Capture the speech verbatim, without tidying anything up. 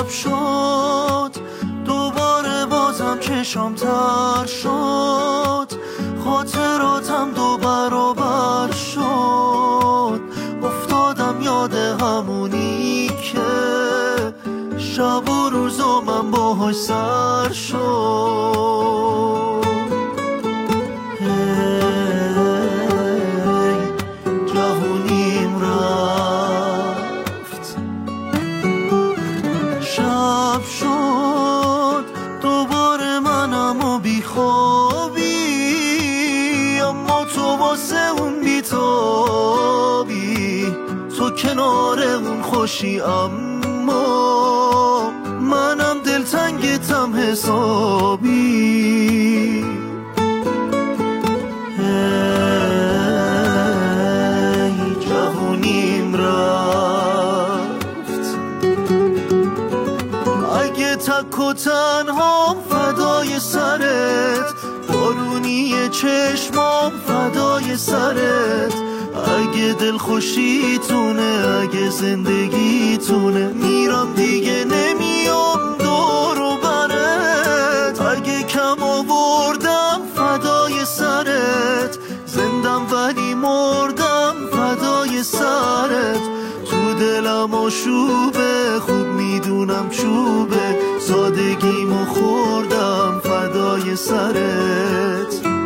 شب شد دوباره بازم چشام تر شد، خاطراتم دو برابر شد، افتادم یاد همونی که شب و روزا من باهاش سر شد. جوونیم رفت، شب شد دوباره منم و بیخوابی، اما تو واسه اون بیتابی، تو کنار اون خوشی اما منم دلتنگتم حسابی. ای جوونیم رفت، اگه تک و تنهام فدای سرت، بارونی چشمام فدای سرت، اگه دل خوشیتونه اگه زندگیتونه، میرم دیگه نمیام دور و برت، اگه کم آوردم فدای سرت، زندم ولی مردم فدای سرت، تو دلم آشوبه خوب میدونم چوبه، سادگیمو خوردم فدای سرت.